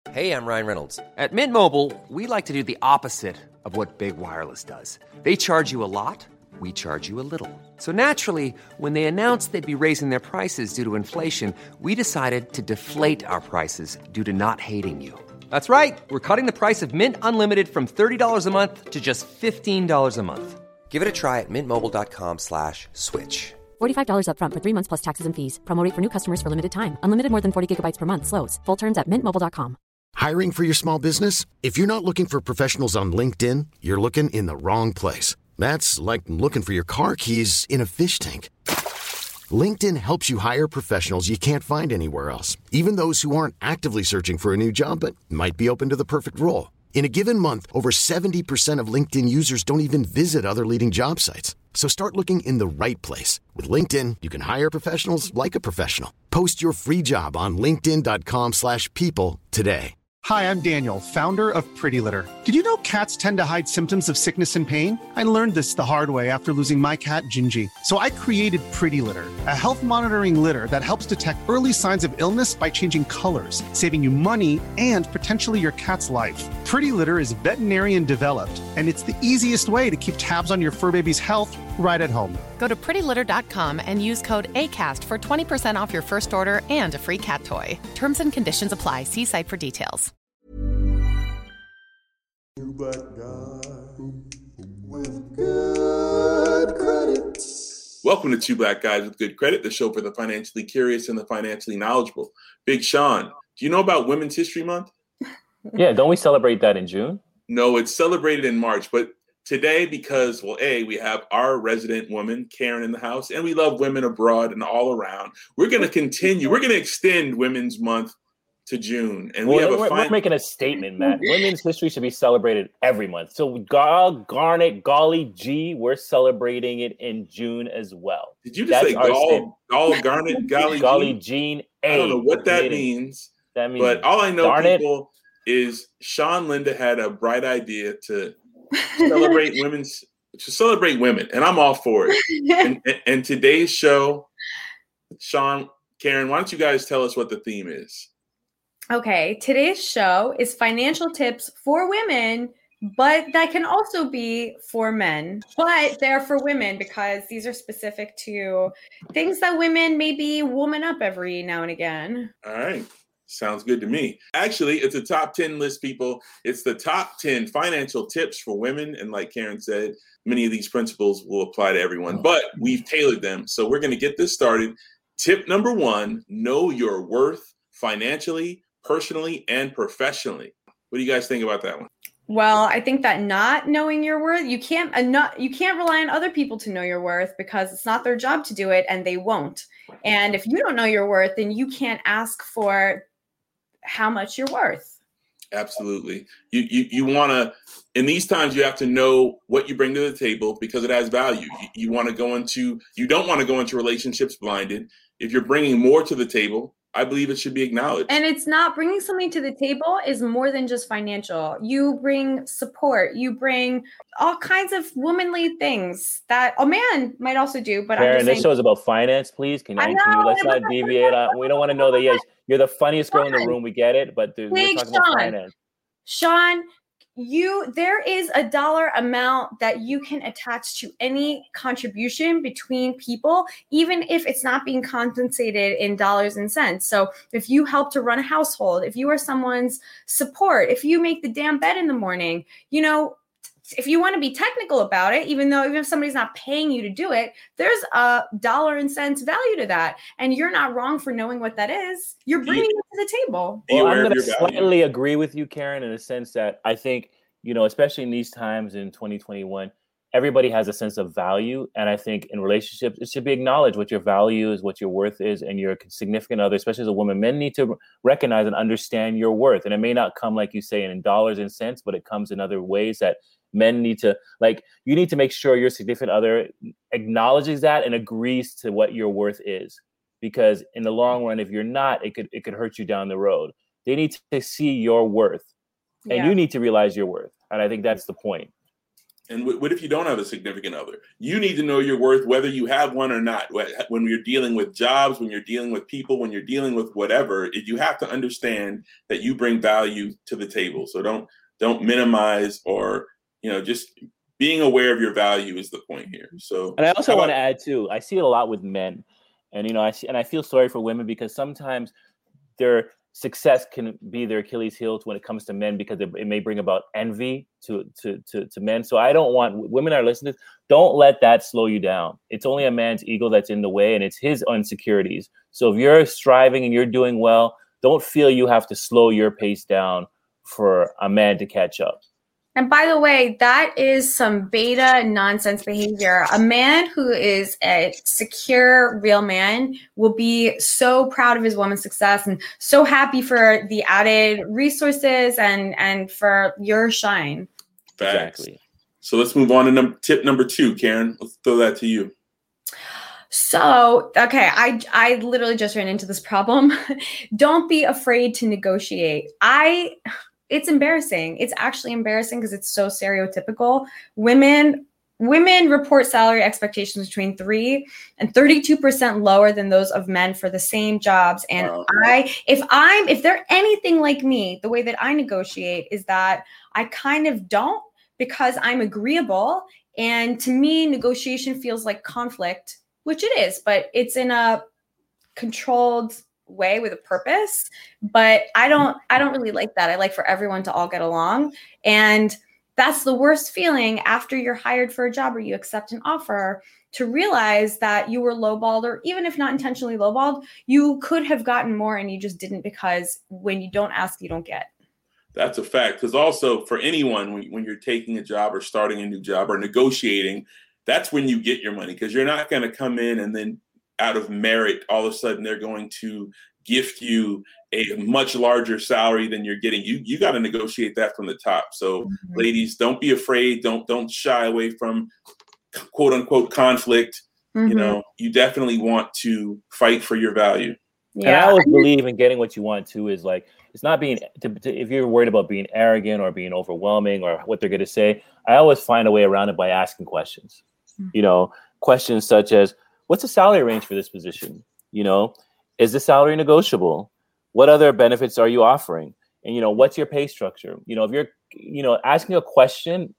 Hey, I'm Ryan Reynolds. At Mint Mobile, we like to do the opposite of what Big Wireless does. They charge you a lot, we charge you a little. So naturally, when they announced they'd be raising their prices due to inflation, we decided to deflate our prices due to not hating you. That's right. We're cutting the price of Mint Unlimited from $30 a month to just $15 a month. Give it a try at mintmobile.com/switch. $45 up front for 3 months plus taxes and fees. Promo rate for new customers for limited time. Unlimited more than 40 gigabytes per month. Slows full terms at mintmobile.com. Hiring for your small business? If you're not looking for professionals on LinkedIn, you're looking in the wrong place. That's like looking for your car keys in a fish tank. LinkedIn helps you hire professionals you can't find anywhere else, even those who aren't actively searching for a new job but might be open to the perfect role. In a given month, over 70% of LinkedIn users don't even visit other leading job sites. So start looking in the right place. With LinkedIn, you can hire professionals like a professional. Post your free job on linkedin.com/people today. Hi, I'm Daniel, founder of Pretty Litter. Did you know cats tend to hide symptoms of sickness and pain? I learned this the hard way after losing my cat, Gingy. So I created Pretty Litter, a health monitoring litter that helps detect early signs of illness by changing colors, saving you money and potentially your cat's life. Pretty Litter is veterinarian developed, and it's the easiest way to keep tabs on your fur baby's health right at home. Go to prettylitter.com and use code ACAST for 20% off your first order and a free cat toy. Terms and conditions apply. See site for details. With good credit. Welcome to Two Black Guys with Good Credit, the show for the financially curious and the financially knowledgeable. Big Sean, do you know about Women's History Month? Yeah, don't we celebrate that in June? No, it's celebrated in March, but today, because, well, we have our resident woman, Karen, in the house, and we love women abroad and all around. We're going to continue. We're going to extend Women's Month to June. And we're making a statement, Matt. Women's history should be celebrated every month. So Garnet, Golly G, we're celebrating it in June as well. Did you just say Garnet, Golly Jean A? I don't know what that means. But all I know, people, is Sean Linda had a bright idea to celebrate women, and I'm all for it. And today's show, Sean, Karen, why don't you guys tell us what the theme is? Okay, today's show is financial tips for women, but that can also be for men. But they're for women because these are specific to things that women maybe woman up every now and again. All right. Sounds good to me. Actually, it's a top 10 list, people. It's the top 10 financial tips for women. And like Karen said, many of these principles will apply to everyone, but we've tailored them. So we're going to get this started. Tip number 1, know your worth financially, personally, and professionally. What do you guys think about that one? Well, I think that not knowing your worth, you can't rely on other people to know your worth because it's not their job to do it and they won't. And if you don't know your worth, then you can't ask for how much you're worth. Absolutely. You want to, in these times, you have to know what you bring to the table because it has value. You don't want to go into relationships blinded. If you're bringing more to the table, I believe it should be acknowledged. And it's not bringing something to the table is more than just financial. You bring support. You bring all kinds of womanly things that a man might also do. But Karen, this show is about finance, please. Can you let's not deviate? We don't want to know that. Yes, you're the funniest girl in the room. We get it, but we're talking about finance. Sean, there is a dollar amount that you can attach to any contribution between people, even if it's not being compensated in dollars and cents. So if you help to run a household, if you are someone's support, if you make the damn bed in the morning, if you want to be technical about it, even if somebody's not paying you to do it, there's a dollar and cents value to that. And you're not wrong for knowing what that is. You're bringing it to the table. Well, I'm going to slightly agree with you, Karen, in a sense that I think, especially in these times in 2021, everybody has a sense of value. And I think in relationships, it should be acknowledged what your value is, what your worth is, and your significant other, especially as a woman. Men need to recognize and understand your worth. And it may not come, like you say, in dollars and cents, but it comes in other ways that men need to, you need to make sure your significant other acknowledges that and agrees to what your worth is. Because in the long run, if you're not, it could hurt you down the road. They need to see your worth, and you need to realize your worth. And I think that's the point. And what if you don't have a significant other? You need to know your worth, whether you have one or not. When you're dealing with jobs, when you're dealing with people, when you're dealing with whatever, you have to understand that you bring value to the table. So don't minimize, or just being aware of your value is the point here. So, and I also want to add too, I see it a lot with men, and I feel sorry for women, because sometimes their success can be their Achilles heel when it comes to men, because it may bring about envy to men. So I don't want women that are listening, don't let that slow you down. It's only a man's ego that's in the way, and it's his insecurities. So if you're striving and you're doing well, don't feel you have to slow your pace down for a man to catch up. And by the way, that is some beta nonsense behavior. A man who is a secure, real man will be so proud of his woman's success and so happy for the added resources and for your shine. Facts. Exactly. So let's move on to tip number 2, Karen. Let's throw that to you. So, okay, I literally just ran into this problem. Don't be afraid to negotiate. It's embarrassing. It's actually embarrassing because it's so stereotypical. Women report salary expectations between 3 and 32% lower than those of men for the same jobs. And wow. If they're anything like me, the way that I negotiate is that I kind of don't, because I'm agreeable. And to me, negotiation feels like conflict, which it is, but it's in a controlled way with a purpose. But I don't really like that. I like for everyone to all get along. And that's the worst feeling after you're hired for a job or you accept an offer, to realize that you were lowballed, or even if not intentionally lowballed, you could have gotten more and you just didn't, because when you don't ask, you don't get. That's a fact. Because also for anyone, when you're taking a job or starting a new job or negotiating, that's when you get your money, because you're not going to come in and then out of merit, all of a sudden they're going to gift you a much larger salary than you're getting. You got to negotiate that from the top. So ladies, don't be afraid. Don't shy away from quote unquote conflict. You definitely want to fight for your value. Yeah. And I always believe in getting what you want too, is like, it's not being, if you're worried about being arrogant or being overwhelming or what they're going to say, I always find a way around it by asking questions. Questions such as, what's the salary range for this position? Is the salary negotiable? What other benefits are you offering? And, what's your pay structure? If you're, asking a question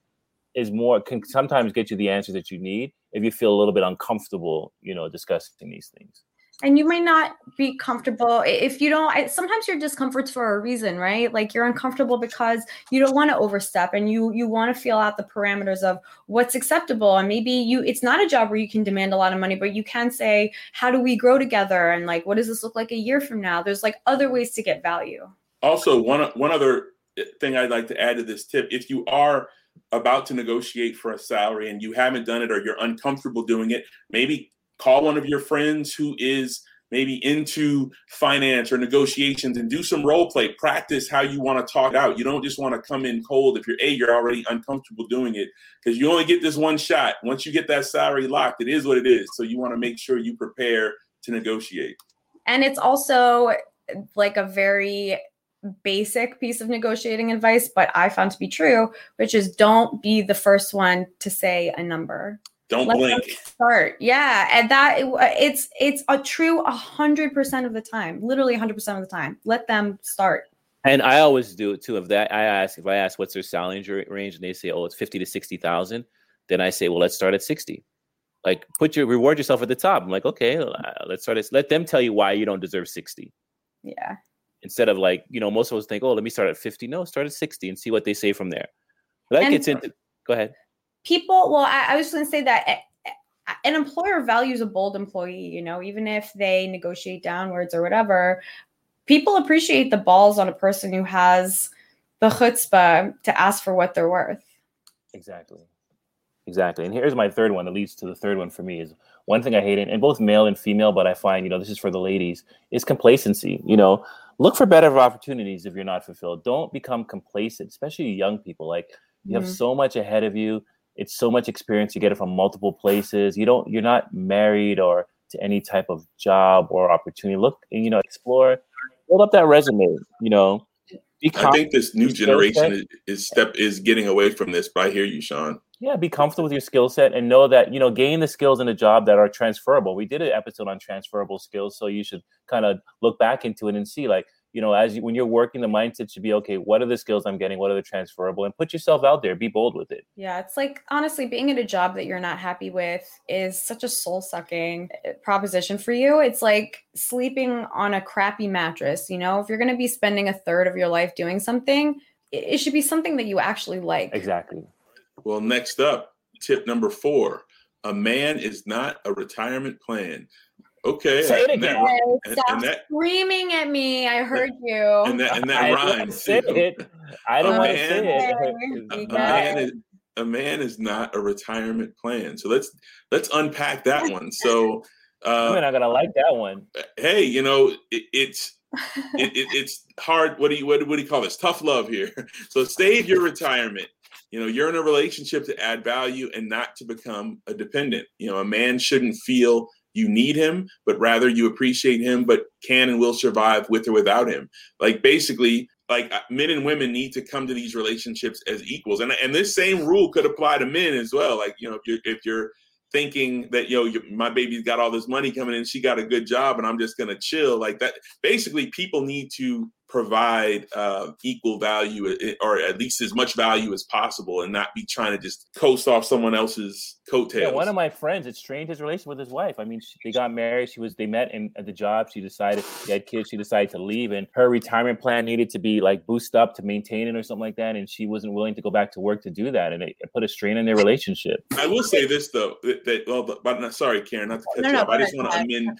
can sometimes get you the answers that you need if you feel a little bit uncomfortable, discussing these things. And you might not be comfortable if you don't. Sometimes your discomfort's for a reason, right? Like you're uncomfortable because you don't want to overstep, and you want to feel out the parameters of what's acceptable. And maybe it's not a job where you can demand a lot of money, but you can say, how do we grow together? And like, what does this look like a year from now? There's like other ways to get value. Also, one other thing I'd like to add to this tip: if you are about to negotiate for a salary and you haven't done it, or you're uncomfortable doing it, maybe call one of your friends who is maybe into finance or negotiations and do some role play. Practice how you want to talk out. You don't just want to come in cold if you're already uncomfortable doing it, because you only get this one shot. Once you get that salary locked, it is what it is. So you want to make sure you prepare to negotiate. And it's also like a very basic piece of negotiating advice, but I found to be true, which is don't be the first one to say a number. Don't blink. Start. Yeah. And that it's a true 100% of the time, literally 100% of the time. Let them start. And I always do it too. If I ask what's their salary range and they say, oh, it's 50 to 60,000, then I say, well, let's start at 60. Like reward yourself at the top. I'm like, okay, let's start. Let them tell you why you don't deserve 60. Yeah. Instead of like, most of us think, oh, let me start at 50. No, start at 60 and see what they say from there. That gets into, go ahead. I was going to say that an employer values a bold employee, even if they negotiate downwards or whatever. People appreciate the balls on a person who has the chutzpah to ask for what they're worth. Exactly. And here's my third one that leads to the third one for me is one thing I hate, and both male and female, but I find, this is for the ladies, is complacency. Look for better opportunities if you're not fulfilled. Don't become complacent, especially young people. Like you have so much ahead of you. It's so much experience. You get it from multiple places. You're not married or to any type of job or opportunity. Look, explore, build up that resume, I think this new generation is getting away from this, but I hear you, Sean. Yeah, be comfortable with your skill set and know that, gain the skills in a job that are transferable. We did an episode on transferable skills, so you should kind of look back into it and see, like, when you're working, the mindset should be, okay, what are the skills I'm getting? What are the transferable? And put yourself out there. Be bold with it. Yeah, it's like, honestly, being in a job that you're not happy with is such a soul-sucking proposition for you. It's like sleeping on a crappy mattress. If you're going to be spending a third of your life doing something, it should be something that you actually like. Exactly. Well, next up, tip number 4, a man is not a retirement plan. Okay. Say it again. Stop screaming at me. I heard you. And that rhymes. I don't want to say it. A man is not a retirement plan. So let's unpack that one. So I'm not gonna like that one. Hey, it's hard. What do you call this? Tough love here. So save your retirement. You're in a relationship to add value and not to become a dependent. A man shouldn't feel you need him, but rather you appreciate him, but can and will survive with or without him. Like, basically, like, men and women need to come to these relationships as equals. And this same rule could apply to men as well. Like, if you're thinking that, my baby's got all this money coming in, she got a good job and I'm just going to chill like that. Basically, people need to provide equal value, or at least as much value as possible, and not be trying to just coast off someone else's coattails. Yeah, one of my friends, it strained his relationship with his wife. I mean, they got married. They met at the job. She had kids. She decided to leave, and her retirement plan needed to be like boosted up to maintain it or something like that. And she wasn't willing to go back to work to do that, and it put a strain in their relationship. I will say this though, sorry, Karen, not to cut you off. I just want to amend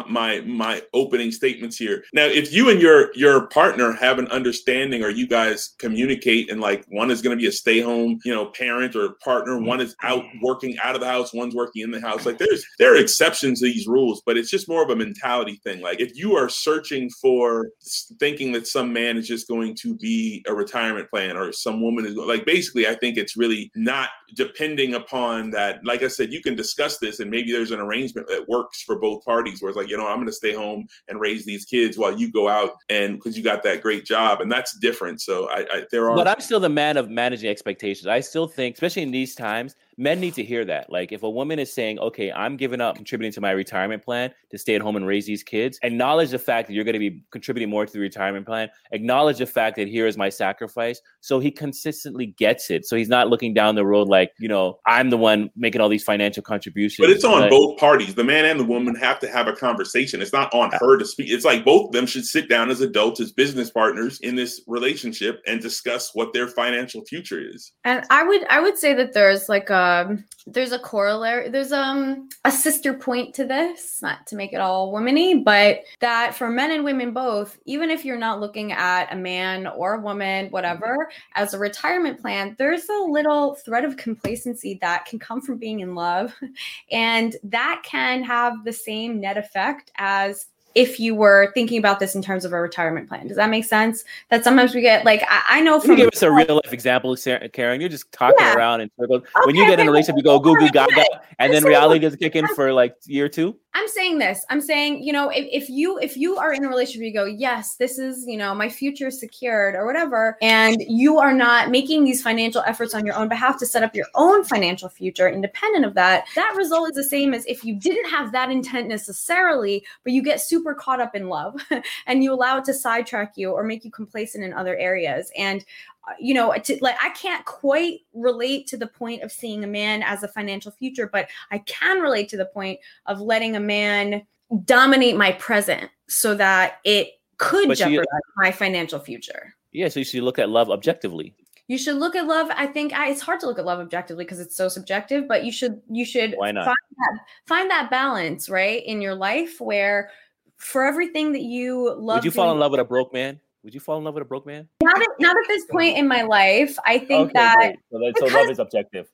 my opening statements here. Now, if you and your partner have an understanding, or you guys communicate, and like one is going to be a stay-home, parent or partner, one is out working out of the house, one's working in the house. Like, there are exceptions to these rules, but it's just more of a mentality thing. Like, if you are searching for thinking that some man is just going to be a retirement plan, or some woman is like, basically, I think it's really not depending upon that. Like I said, you can discuss this and maybe there's an arrangement that works for both parties, where it's like, I'm going to stay home and raise these kids while you go out, and because you got that great job, and that's different. So but I'm still the man of managing expectations. I still think, especially in these times, men need to hear that. Like, if a woman is saying, okay, I'm giving up contributing to my retirement plan to stay at home and raise these kids, acknowledge the fact that you're going to be contributing more to the retirement plan. Acknowledge the fact that here is my sacrifice. So he consistently gets it. So he's not looking down the road like, I'm the one making all these financial contributions. But it's on both parties. The man and the woman have to have a conversation. It's not on her to speak. It's like both of them should sit down as adults, as business partners in this relationship, and discuss what their financial future is. And I would say that there's like there's a corollary, there's a sister point to this, not to make it all womany, but that for men and women both, even if you're not looking at a man or a woman, whatever, as a retirement plan, there's a little thread of complacency that can come from being in love, and that can have the same net effect as if you were thinking about this in terms of a retirement plan. Does that make sense? That sometimes we get, like, I know from— Give us a real life example, Karen. You're just talking around in circles. Okay, when you get in a relationship, you go goo goo gaga, and then reality doesn't kick in for like year 2. I'm saying this. I'm saying, if you are in a relationship, you go, yes, this is, my future is secured or whatever, and you are not making these financial efforts on your own behalf to set up your own financial future independent of that, that result is the same as if you didn't have that intent necessarily, but you get super caught up in love and you allow it to sidetrack you or make you complacent in other areas. And I can't quite relate to the point of seeing a man as a financial future, but I can relate to the point of letting a man dominate my present so that it could jeopardize my financial future. Yeah, so you should look at love objectively. You should look at love. I think it's hard to look at love objectively because it's so subjective, but you should Why not? find that balance, right, in your life where for everything that you love. Would you fall in love with a broke man? Would you fall in love with a broke man? Not at this point in my life. I think that. Great. So love is objective.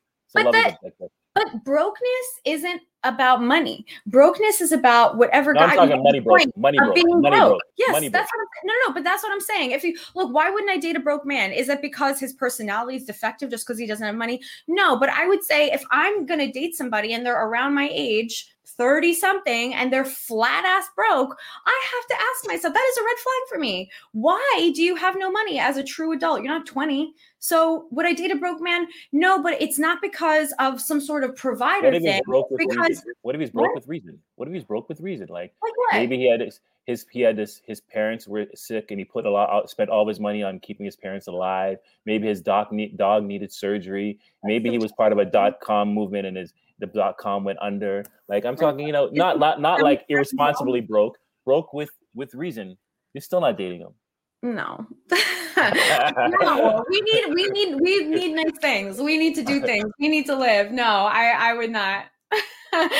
But brokenness isn't about money. Brokenness is about whatever. I'm talking money broke. Money broke. Yes, money that's what I'm, no. But that's what I'm saying. If you look, why wouldn't I date a broke man? Is that because his personality is defective just because he doesn't have money? No, but I would say if I'm gonna date somebody and they're around my age, 30 something and they're flat ass broke, I have to ask myself, that is a red flag for me. Why do you have no money as a true adult? You're not 20. So would I date a broke man? No, but it's not because of some sort of provider thing. What if he's broke with reason? What if he's broke with reason? Like what? Maybe his parents were sick and he spent all of his money on keeping his parents alive. Maybe his dog needed surgery. Maybe he was part of a .com movement and the .com went under. Like I'm talking, not like irresponsibly broke with reason. You're still not dating him. No. No, we need nice things. We need to do things. We need to live. No, I would not. But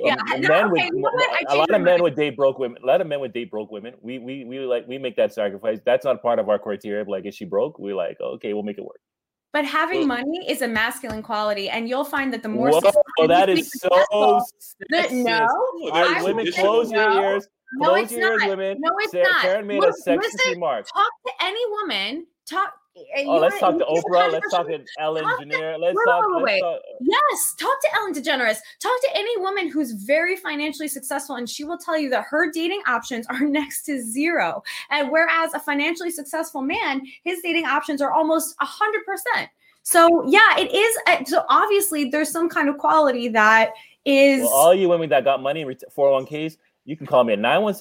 a lot of men would date broke women. A lot of men would date broke women. We make that sacrifice. That's not part of our criteria. Like, is she broke? We're like, okay, we'll make it work. But having money is a masculine quality, and you'll find that the more that is so sexist. No, women, close your ears. No, it's not. Women. No, it's not. Karen made a sexist remark. Talk to any woman. Let's talk to Oprah. Let's talk to Ellen DeGeneres. Yes, talk to Ellen DeGeneres. Talk to any woman who's very financially successful, and she will tell you that her dating options are next to zero. And whereas a financially successful man, his dating options are almost 100%. So yeah, it is. So obviously, there's some kind of quality that is. Well, all you women that got money in 401ks. You can call me at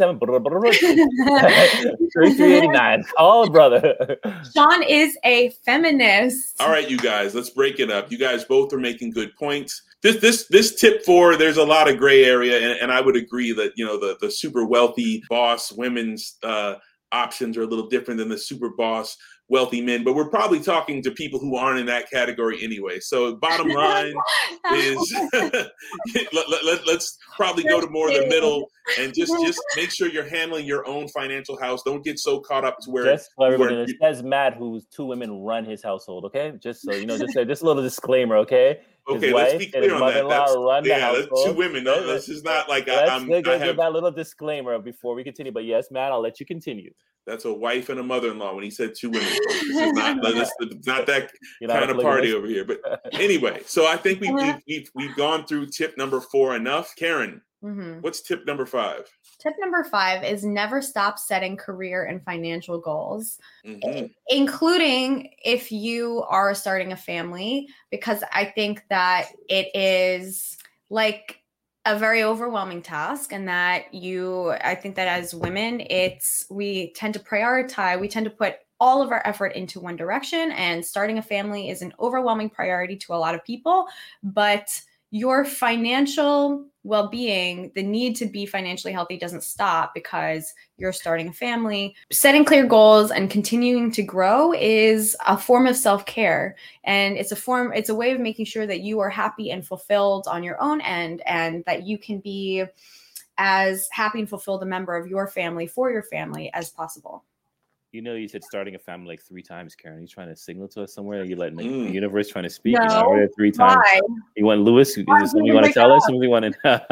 917-3389. Call brother. Sean is a feminist. All right, you guys, let's break it up. You guys both are making good points. This tip 4, there's a lot of gray area, and I would agree that the super wealthy boss women's options are a little different than the super boss wealthy men, but we're probably talking to people who aren't in that category anyway. So bottom line is let's probably go to more the middle and just make sure you're handling your own financial house. Don't get so caught up to where just for everybody. It says Matt, whose 2 women run his household. Okay, just so you know, just a little disclaimer. Okay. Okay, let's be clear on that. That's 2 women. No, this is not like I have that little disclaimer before we continue. But yes, Matt, I'll let you continue. That's a wife and a mother-in-law when he said 2 women. This is not that kind of party over here. But anyway, so I think we've gone through tip number 4 enough. Karen, what's tip number 5? Tip number 5 is never stop setting career and financial goals, including if you are starting a family, because I think that it is like a very overwhelming task, and that I think that as women, we tend to prioritize, we tend to put all of our effort into one direction, and starting a family is an overwhelming priority to a lot of people. But your financial well-being, the need to be financially healthy doesn't stop because you're starting a family. Setting clear goals and continuing to grow is a form of self-care. And it's a way of making sure that you are happy and fulfilled on your own end, and that you can be as happy and fulfilled a member of your family for your family as possible. You said starting a family like 3 times, Karen. You trying to signal to us somewhere? You letting the universe trying to speak? No, you heard it 3 times. Why? You want Lewis? Is there something you want to tell us? Something you want to?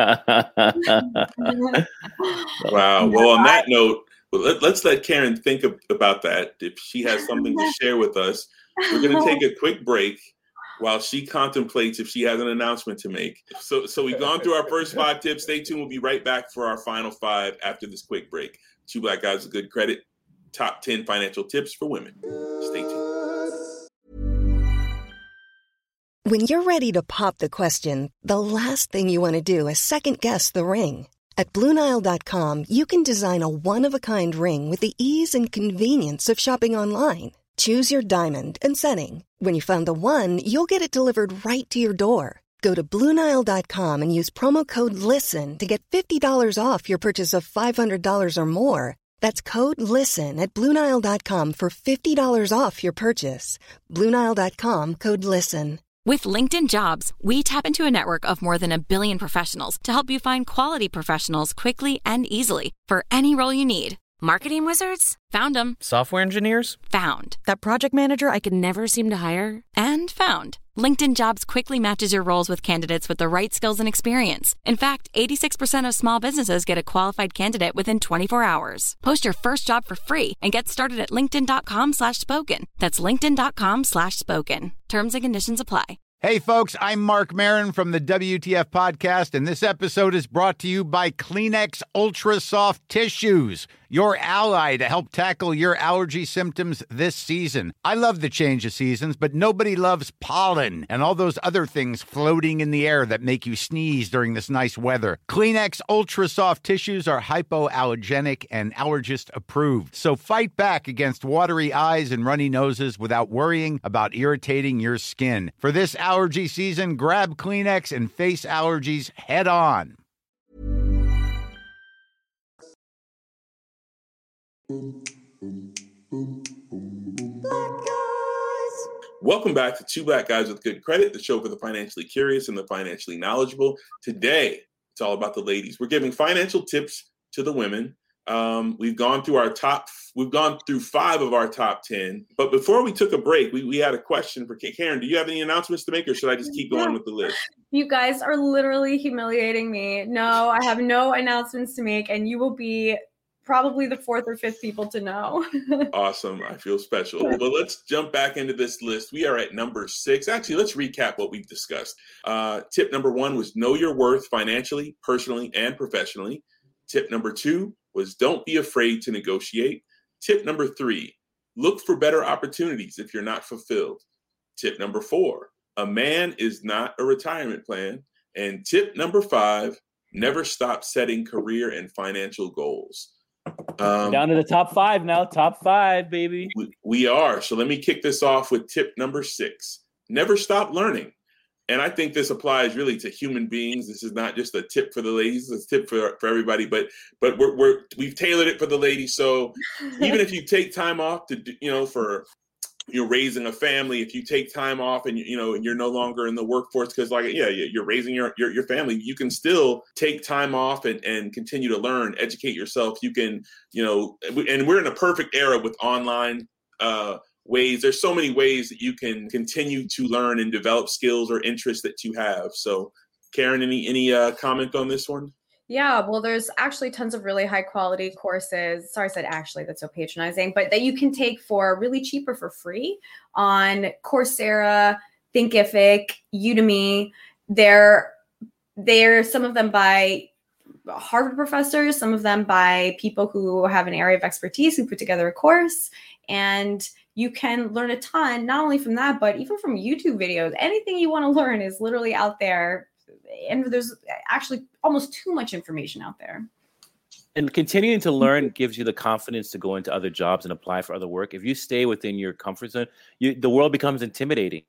Wow. Well, on that note, let's let Karen think about that. If she has something to share with us, we're going to take a quick break while she contemplates if she has an announcement to make. So we've gone through our first 5 tips. Stay tuned. We'll be right back for our final 5 after this quick break. 2 Black Guys with Good Credit. Top 10 financial tips for women. Stay tuned. When you're ready to pop the question, the last thing you want to do is second-guess the ring. At BlueNile.com, you can design a one-of-a-kind ring with the ease and convenience of shopping online. Choose your diamond and setting. When you find the one, you'll get it delivered right to your door. Go to BlueNile.com and use promo code LISTEN to get $50 off your purchase of $500 or more. That's code LISTEN at BlueNile.com for $50 off your purchase. BlueNile.com, code LISTEN. With LinkedIn Jobs, we tap into a network of more than 1 billion professionals to help you find quality professionals quickly and easily for any role you need. Marketing wizards? Found them. Software engineers? Found. That project manager I could never seem to hire? And found. LinkedIn Jobs quickly matches your roles with candidates with the right skills and experience. In fact, 86% of small businesses get a qualified candidate within 24 hours. Post your first job for free and get started at linkedin.com/spoken. That's linkedin.com/spoken. Terms and conditions apply. Hey, folks, I'm Mark Maron from the WTF Podcast, and this episode is brought to you by Kleenex Ultra Soft Tissues, your ally to help tackle your allergy symptoms this season. I love the change of seasons, but nobody loves pollen and all those other things floating in the air that make you sneeze during this nice weather. Kleenex Ultra Soft Tissues are hypoallergenic and allergist approved, so fight back against watery eyes and runny noses without worrying about irritating your skin. For this allergy season, grab Kleenex and face allergies head on. Welcome back to Two Black Guys with Good Credit, the show for the financially curious and the financially knowledgeable. Today, it's all about the ladies. We're giving financial tips to the women. We've gone through 5 of our top 10. But before we took a break, we had a question for Karen. Do you have any announcements to make, or should I just keep going with the list? You guys are literally humiliating me. No, I have no announcements to make, and you will be probably the 4th or 5th people to know. Awesome. I feel special. But let's jump back into this list. We are at number 6. Actually, let's recap what we've discussed. Tip number 1 was know your worth financially, personally, and professionally. Tip number 2 was don't be afraid to negotiate. Tip number 3, look for better opportunities if you're not fulfilled. Tip number 4, a man is not a retirement plan. And tip number 5, never stop setting career and financial goals. Down to the top 5 now. Top 5, baby. We are. So let me kick this off with tip number 6. Never stop learning. And I think this applies really to human beings. This is not just a tip for the ladies. It's a tip for everybody, but we've tailored it for the ladies. So even if you take time off to, for raising a family, if you take time off and, and you're no longer in the workforce because you're raising your family, you can still take time off and continue to learn, educate yourself. You can, and we're in a perfect era with online ways. There's so many ways that you can continue to learn and develop skills or interests that you have. So Karen, any comment on this one? Yeah, well, there's actually tons of really high quality courses. Sorry, I said actually, that's so patronizing, but that you can take for really cheap or for free on Coursera, Thinkific, Udemy. They're some of them by Harvard professors, some of them by people who have an area of expertise who put together a course. And you can learn a ton, not only from that, but even from YouTube videos. Anything you want to learn is literally out there. And there's actually almost too much information out there. And continuing to learn gives you the confidence to go into other jobs and apply for other work. If you stay within your comfort zone, the world becomes intimidating.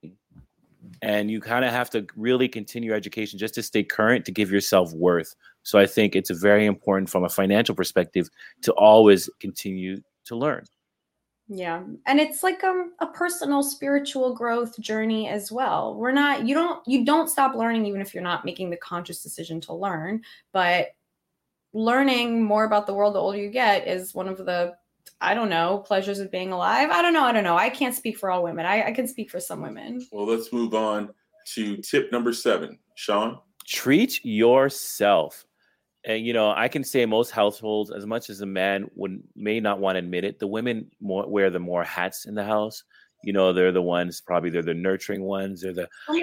And you kind of have to really continue your education just to stay current, to give yourself worth. So I think it's very important from a financial perspective to always continue to learn. Yeah. And it's like a personal spiritual growth journey as well. You don't stop learning even if you're not making the conscious decision to learn, but learning more about the world the older you get is one of the, pleasures of being alive. I don't know. I can't speak for all women. I can speak for some women. Well, let's move on to tip number 7. Sean? Treat yourself. And, I can say most households, as much as a man may not want to admit it, the women wear the more hats in the house. They're the ones, probably they're the nurturing ones. They're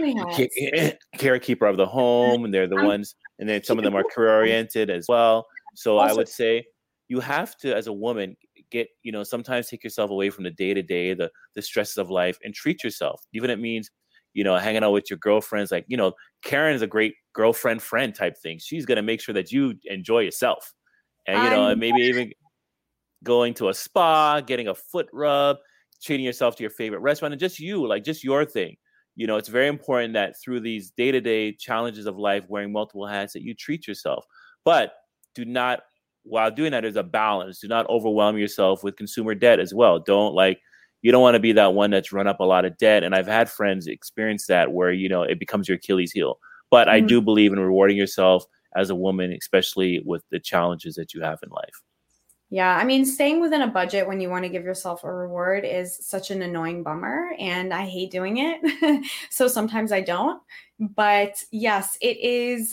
the carekeeper of the home. And they're the ones, and then some of them are career oriented as well. So I would say you have to, as a woman, get, sometimes take yourself away from the day-to-day, the stresses of life, and treat yourself. Even if it means, hanging out with your girlfriends, like, Karen is a great girlfriend friend type thing. She's going to make sure that you enjoy yourself. And, and maybe even going to a spa, getting a foot rub, treating yourself to your favorite restaurant, and just your thing. It's very important that through these day-to-day challenges of life, wearing multiple hats, that you treat yourself. But while doing that, there's a balance. Do not overwhelm yourself with consumer debt as well. You don't want to be that one that's run up a lot of debt. And I've had friends experience that where, it becomes your Achilles heel. But I do believe in rewarding yourself as a woman, especially with the challenges that you have in life. Yeah, staying within a budget when you want to give yourself a reward is such an annoying bummer, and I hate doing it. So sometimes I don't. But yes, it is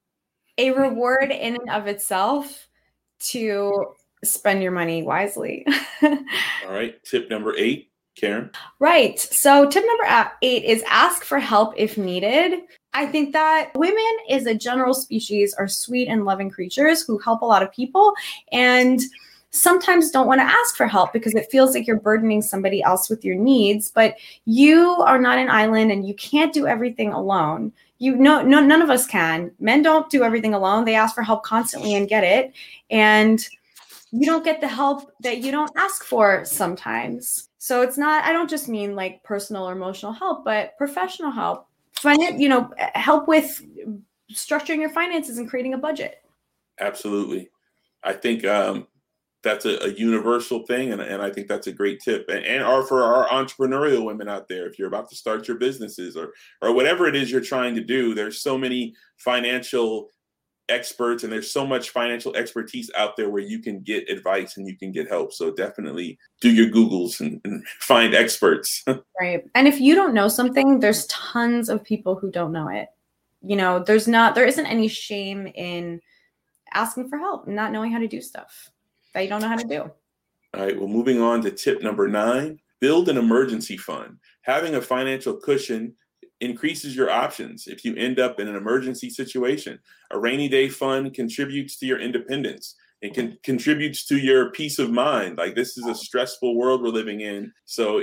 a reward in and of itself to spend your money wisely. All right. Tip number 8, Karen? Right. So tip number 8 is ask for help if needed. I think that women as a general species are sweet and loving creatures who help a lot of people and sometimes don't want to ask for help because it feels like you're burdening somebody else with your needs, but you are not an island and you can't do everything alone. None of us can. Men don't do everything alone. They ask for help constantly and get it. And you don't get the help that you don't ask for sometimes. So it's not, I don't just mean like personal or emotional help, but professional help. Help with structuring your finances and creating a budget. Absolutely. I think that's a universal thing. And I think that's a great tip. And for our entrepreneurial women out there, if you're about to start your businesses or whatever it is you're trying to do, there's so many financial experts and there's so much financial expertise out there where you can get advice and you can get help. So definitely do your Googles and find experts. Right. And if you don't know something, there's tons of people who don't know it. There isn't any shame in asking for help, not knowing how to do stuff that you don't know how to do. All right. Well, moving on to tip number 9, build an emergency fund. Having a financial cushion increases your options if you end up in an emergency situation. A rainy day fund contributes to your independence. It contributes to your peace of mind. Like, this is a stressful world we're living in. So,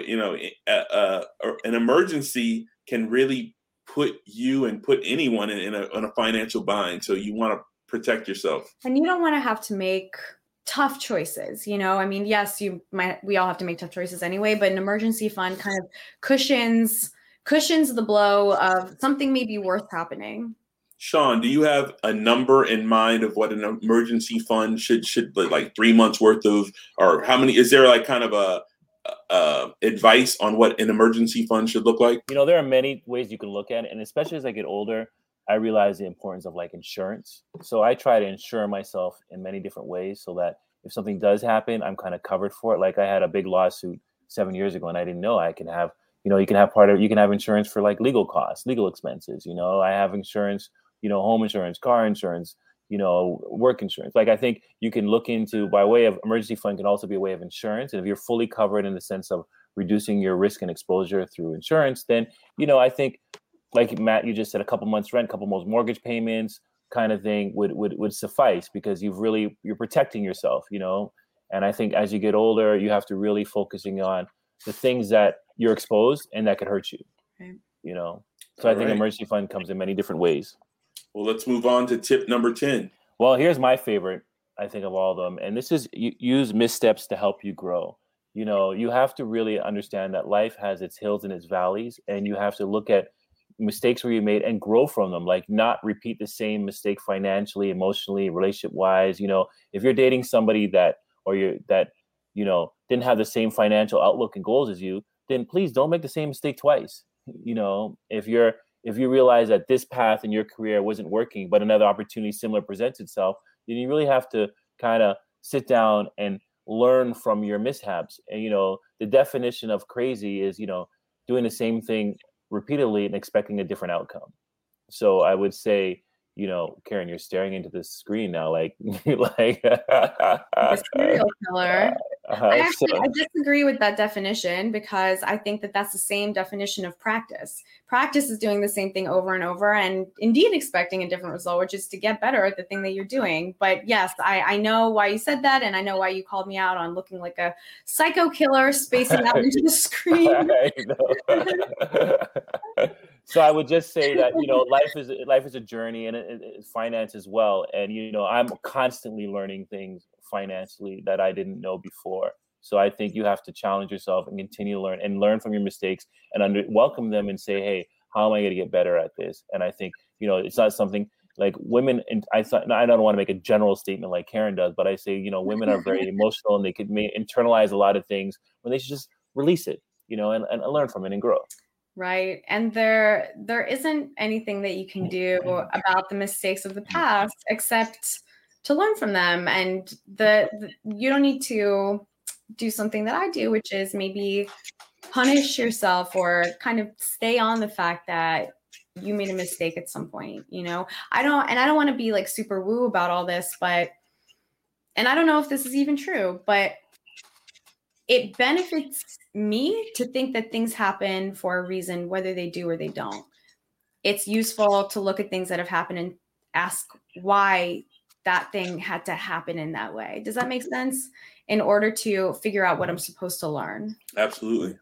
an emergency can really put you and put anyone in a financial bind. So you want to protect yourself. And you don't want to have to make tough choices. Yes, we all have to make tough choices anyway, but an emergency fund kind of cushions the blow of something maybe worth happening. Sean, do you have a number in mind of what an emergency fund should like 3 months worth of, or how many, is there like kind of a advice on what an emergency fund should look like? There are many ways you can look at it. And especially as I get older, I realize the importance of like insurance. So I try to insure myself in many different ways so that if something does happen, I'm kind of covered for it. Like, I had a big lawsuit 7 years ago and I didn't know I can have, you can have insurance for like legal costs, legal expenses. I have insurance, home insurance, car insurance, work insurance. Like, I think you can look into, by way of emergency fund can also be a way of insurance. And if you're fully covered in the sense of reducing your risk and exposure through insurance, then, I think, like Matt, you just said, a couple months rent, couple months mortgage payments kind of thing would suffice, because you're protecting yourself, And I think as you get older, you have to really focusing on the things that you're exposed and that could hurt you, right. So I think emergency fund comes in many different ways. Well, let's move on to tip number 10. Well, here's my favorite, I think, of all of them. And this is use missteps to help you grow. You have to really understand that life has its hills and its valleys, and you have to look at mistakes where you made and grow from them, like not repeat the same mistake financially, emotionally, relationship wise. If you're dating somebody that didn't have the same financial outlook and goals as you, then please don't make the same mistake twice. If you realize that this path in your career wasn't working, but another opportunity similar presents itself, then you really have to kind of sit down and learn from your mishaps. And, the definition of crazy is, doing the same thing repeatedly and expecting a different outcome. So I would say, Karen, you're staring into the screen now, like a serial killer. I disagree with that definition, because I think that that's the same definition of practice. Practice is doing the same thing over and over, and indeed expecting a different result, which is to get better at the thing that you're doing. But yes, I know why you said that, and I know why you called me out on looking like a psycho killer spacing out into the screen. So I would just say that, life is a journey, and it's finance as well. And, I'm constantly learning things financially that I didn't know before. So I think you have to challenge yourself and continue to learn from your mistakes and welcome them and say, hey, how am I going to get better at this? And I think, it's not something like women. And I don't want to make a general statement like Karen does, but I say, women are very emotional and they could internalize a lot of things when they should just release it, and learn from it and grow. Right. And there isn't anything that you can do about the mistakes of the past except to learn from them. And you don't need to do something that I do, which is maybe punish yourself or kind of stay on the fact that you made a mistake at some point. I don't want to be like super woo about all this, and I don't know if this is even true, but it benefits me to think that things happen for a reason, whether they do or they don't. It's useful to look at things that have happened and ask why that thing had to happen in that way. Does that make sense? In order to figure out what I'm supposed to learn. Absolutely.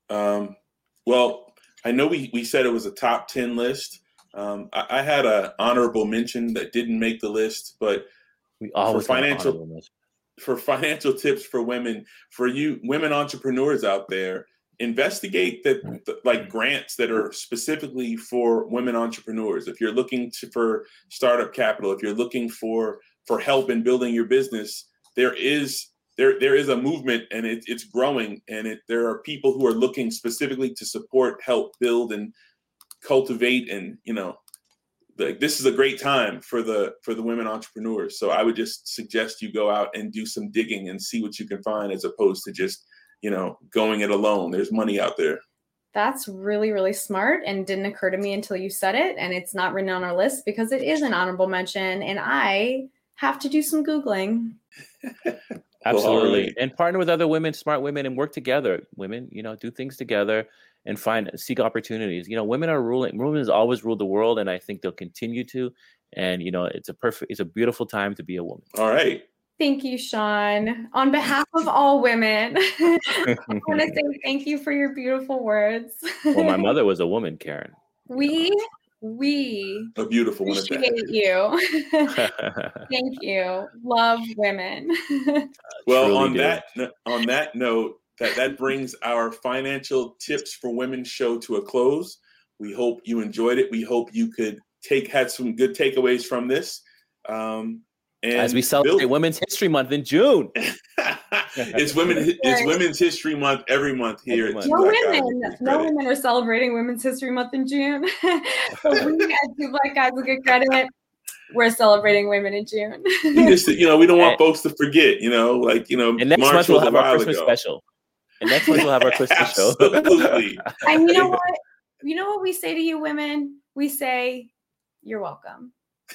Well, I know we said it was a top 10 list. I had an honorable mention that didn't make the list, but we always for financial tips for women, for you women entrepreneurs out there, investigate like grants that are specifically for women entrepreneurs. If you're looking for startup capital, if you're looking for help in building your business, there is a movement, and it's growing, and there are people who are looking specifically to support, help build, and cultivate, and this is a great time for the women entrepreneurs. So I would just suggest you go out and do some digging and see what you can find, as opposed to just going it alone. There's money out there. That's really, really smart, and didn't occur to me until you said it. And it's not written on our list because it is an honorable mention, and I have to do some Googling. Absolutely. And partner with other women, smart women, and work together. Women, do things together and seek opportunities. Women are ruling. Women has always ruled the world, and I think they'll continue to. And, it's a beautiful time to be a woman. All right. Thank you, Sean. On behalf of all women, I want to say thank you for your beautiful words. Well, my mother was a woman, Karen. We a beautiful one. Appreciate you. Thank you. Love women. Well, on that note, that brings our financial tips for women show to a close. We hope you enjoyed it. We hope you had some good takeaways from this. And as we celebrate Women's History Month in June. It's Women's History Month every month here. No women are celebrating Women's History Month in June. So we at Two Black Guys with Good Credit, we're celebrating women in June. We don't want folks to forget, And next month we'll have our Christmas special. And next month we'll have our Christmas show. Absolutely. And you know what? You know what we say to you women? We say, you're welcome.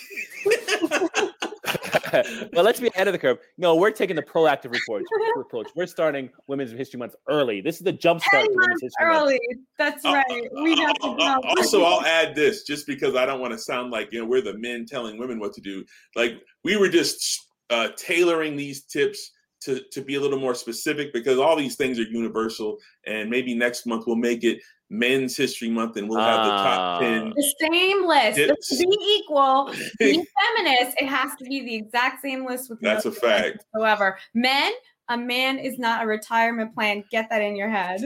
Well, let's be ahead of the curve. No, we're taking the proactive approach. We're starting Women's History Month early. This is the jump start to Women's History Month. That's right. We have to know. Also, I'll add this, just because I don't want to sound like we're the men telling women what to do. Like, we were just tailoring these tips to be a little more specific, because all these things are universal. And maybe next month we'll make it Men's History Month, and we'll have the top 10. The same list. To be equal, be feminist, it has to be the exact same list with That's a fact. However, a man is not a retirement plan. Get that in your head.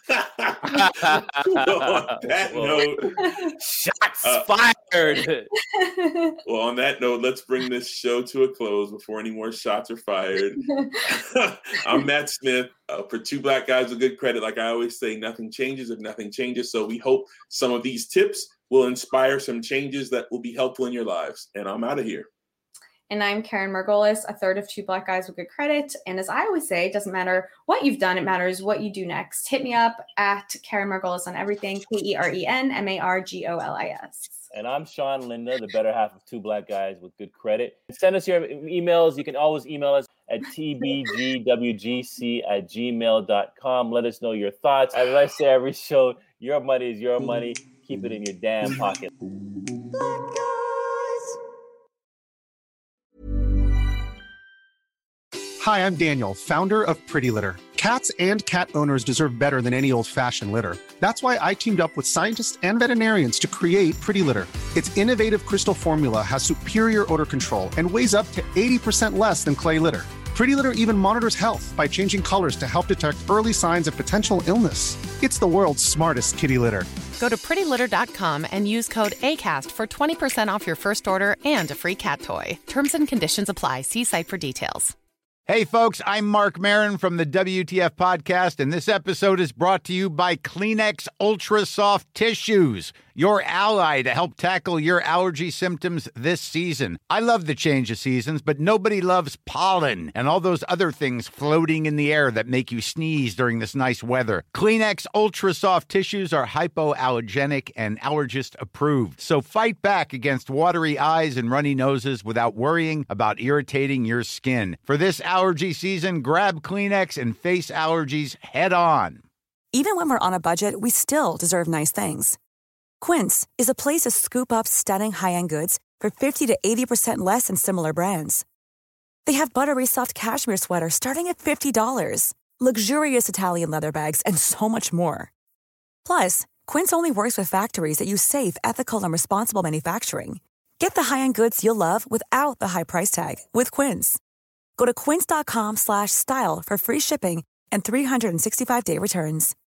Well, on that note, shots fired. Well, on that note, let's bring this show to a close before any more shots are fired. I'm Matt Smith for Two Black Guys with Good Credit. Like I always say, nothing changes if nothing changes. So we hope some of these tips will inspire some changes that will be helpful in your lives. And I'm out of here. And I'm Karen Margolis, a third of Two Black Guys with Good Credit. And as I always say, it doesn't matter what you've done. It matters what you do next. Hit me up at Karen Margolis on everything, KerenMargolis. And I'm Sean Linda, the better half of Two Black Guys with Good Credit. Send us your emails. You can always email us at tbgwgc@gmail.com. Let us know your thoughts. As I say every show, your money is your money. Keep it in your damn pocket. Hi, I'm Daniel, founder of Pretty Litter. Cats and cat owners deserve better than any old-fashioned litter. That's why I teamed up with scientists and veterinarians to create Pretty Litter. Its innovative crystal formula has superior odor control and weighs up to 80% less than clay litter. Pretty Litter even monitors health by changing colors to help detect early signs of potential illness. It's the world's smartest kitty litter. Go to prettylitter.com and use code ACAST for 20% off your first order and a free cat toy. Terms and conditions apply. See site for details. Hey, folks, I'm Mark Maron from the WTF Podcast, and this episode is brought to you by Kleenex Ultra Soft Tissues, your ally to help tackle your allergy symptoms this season. I love the change of seasons, but nobody loves pollen and all those other things floating in the air that make you sneeze during this nice weather. Kleenex Ultra Soft Tissues are hypoallergenic and allergist approved. So fight back against watery eyes and runny noses without worrying about irritating your skin. For this allergy season, grab Kleenex and face allergies head on. Even when we're on a budget, we still deserve nice things. Quince is a place to scoop up stunning high-end goods for 50 to 80% less than similar brands. They have buttery soft cashmere sweaters starting at $50, luxurious Italian leather bags, and so much more. Plus, Quince only works with factories that use safe, ethical, and responsible manufacturing. Get the high-end goods you'll love without the high price tag with Quince. Go to quince.com/style for free shipping and 365-day returns.